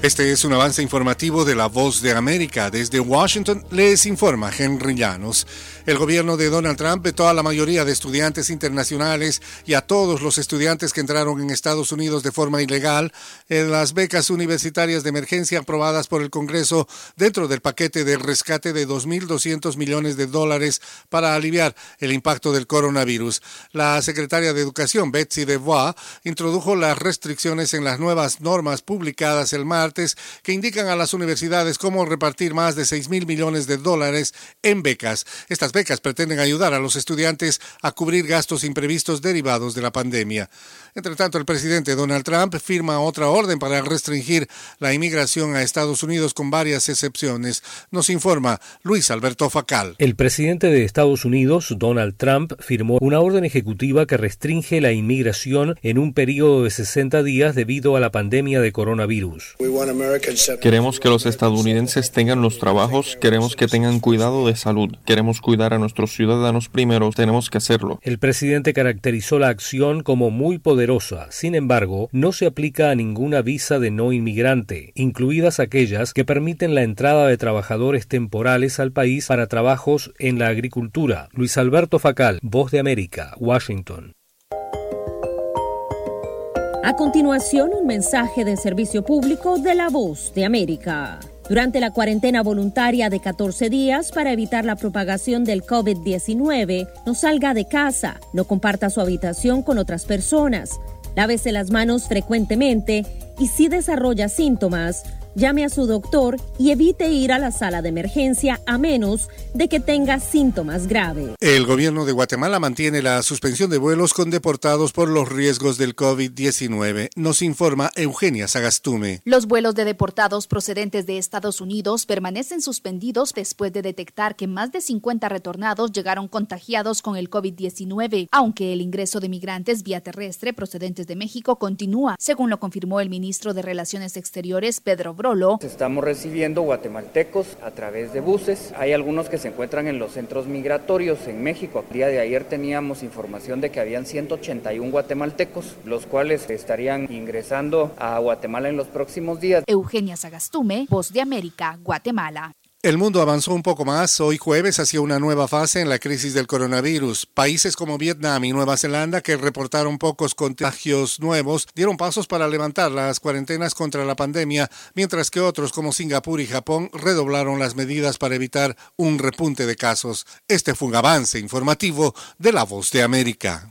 Este es un avance informativo de La Voz de América. Desde Washington les informa Henry Llanos. El gobierno de Donald Trump vetó a la mayoría de estudiantes internacionales y a todos los estudiantes que entraron en Estados Unidos de forma ilegal en las becas universitarias de emergencia aprobadas por el Congreso dentro del paquete de rescate de $2.200 millones para aliviar el impacto del coronavirus. La secretaria de Educación, Betsy DeVos, introdujo las restricciones en las nuevas normas publicadas el martes que indican a las universidades cómo repartir más de $6.000 millones en becas. Estas becas pretenden ayudar a los estudiantes a cubrir gastos imprevistos derivados de la pandemia. Entre tanto, el presidente Donald Trump firma otra orden para restringir la inmigración a Estados Unidos con varias excepciones. Nos informa Luis Alberto Facal. El presidente de Estados Unidos, Donald Trump, firmó una orden ejecutiva que restringe la inmigración en un periodo de 60 días debido a la pandemia de coronavirus. Queremos que los estadounidenses tengan los trabajos, queremos que tengan cuidado de salud, queremos cuidar a nuestros ciudadanos primero, tenemos que hacerlo. El presidente caracterizó la acción como muy poderosa, sin embargo, no se aplica a ninguna visa de no inmigrante, incluidas aquellas que permiten la entrada de trabajadores temporales al país para trabajos en la agricultura. Luis Alberto Facal, Voz de América, Washington. A continuación, un mensaje de servicio público de La Voz de América. Durante la cuarentena voluntaria de 14 días para evitar la propagación del COVID-19, no salga de casa, no comparta su habitación con otras personas, lávese las manos frecuentemente y si desarrolla síntomas, llame a su doctor y evite ir a la sala de emergencia a menos de que tenga síntomas graves. El gobierno de Guatemala mantiene la suspensión de vuelos con deportados por los riesgos del COVID-19. Nos informa Eugenia Sagastume. Los vuelos de deportados procedentes de Estados Unidos permanecen suspendidos después de detectar que más de 50 retornados llegaron contagiados con el COVID-19, aunque el ingreso de migrantes vía terrestre procedentes de México continúa, según lo confirmó el ministro de Relaciones Exteriores, Pedro Brolo. Estamos recibiendo guatemaltecos a través de buses. Hay algunos que se encuentran en los centros migratorios en México. El día de ayer teníamos información de que habían 181 guatemaltecos, los cuales estarían ingresando a Guatemala en los próximos días. Eugenia Sagastume, Voz de América, Guatemala. El mundo avanzó un poco más hoy jueves hacia una nueva fase en la crisis del coronavirus. Países como Vietnam y Nueva Zelanda, que reportaron pocos contagios nuevos, dieron pasos para levantar las cuarentenas contra la pandemia, mientras que otros como Singapur y Japón redoblaron las medidas para evitar un repunte de casos. Este fue un avance informativo de La Voz de América.